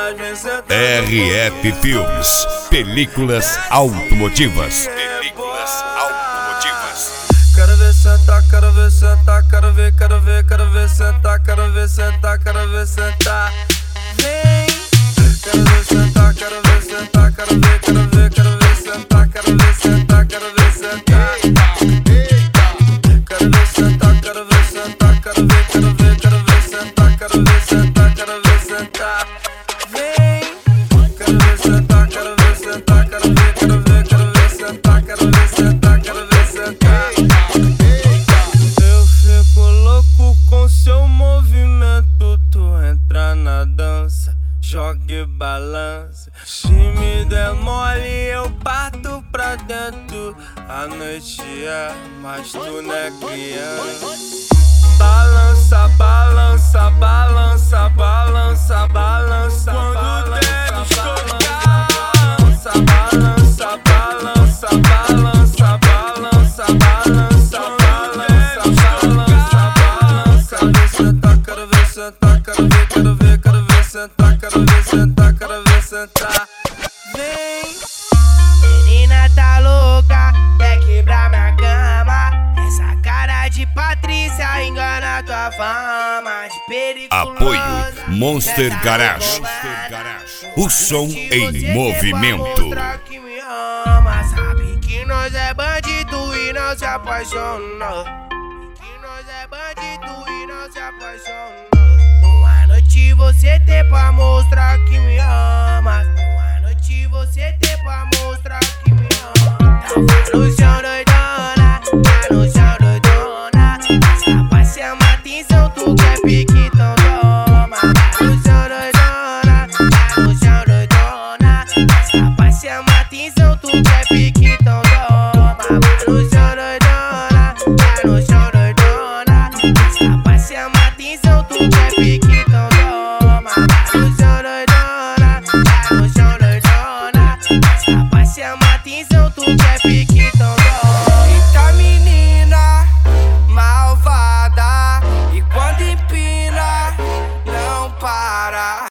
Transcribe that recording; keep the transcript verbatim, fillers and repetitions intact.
R F Filmes, películas automotivas. Películas automotivas. Quero ver sentar, quero ver sentar, quero ver, quero ver, quero ver sentar, quero ver sentar, quero ver sentar. Vem. Quero ver sentar, quero ver sentar, quero ver, quero ver, quero ver sentar, quero ver sentar, quero ver sentar. Quero ver sentar, quero ver sentar, quero ver, quero ver, quero ver sentar, quero ver sentar, quero ver sentar. Vem. Quero ver sentar, quero ver sentar, quero ver, quero ver, quero ver sentar, quero ver sentar, quero ver sentar. Eu fico louco com seu movimento, tu entra na dança, joga e balança. Se me der mole eu parto pra dentro. A noite é, mas tu não é criança. Balança, balança, balança, balança, balança. Quando der descocar, balança, balança, balança, balança, balança, balança, balança, balança. Quero ver sentar, quero ver sentar, quero ver, quero ver, quero ver sentar, quero ver sentar, quero ver sentar. Vem. Menina tá louca, quer quebrar minha cama. Essa cara de Patrícia engana tua fama de periculosa. Apoio Monster Garage. O som em movimento. Que me ama, sabe que nós é bandido e não se apaixona. Que nós é bandido e não se apaixona. Uma noite você tem pra mostrar que me ama. Uma noite você tem pra mostrar que me ama. Tava no chão doidona, tá no chão doidona. Essa vai chamar atenção, tu quer pique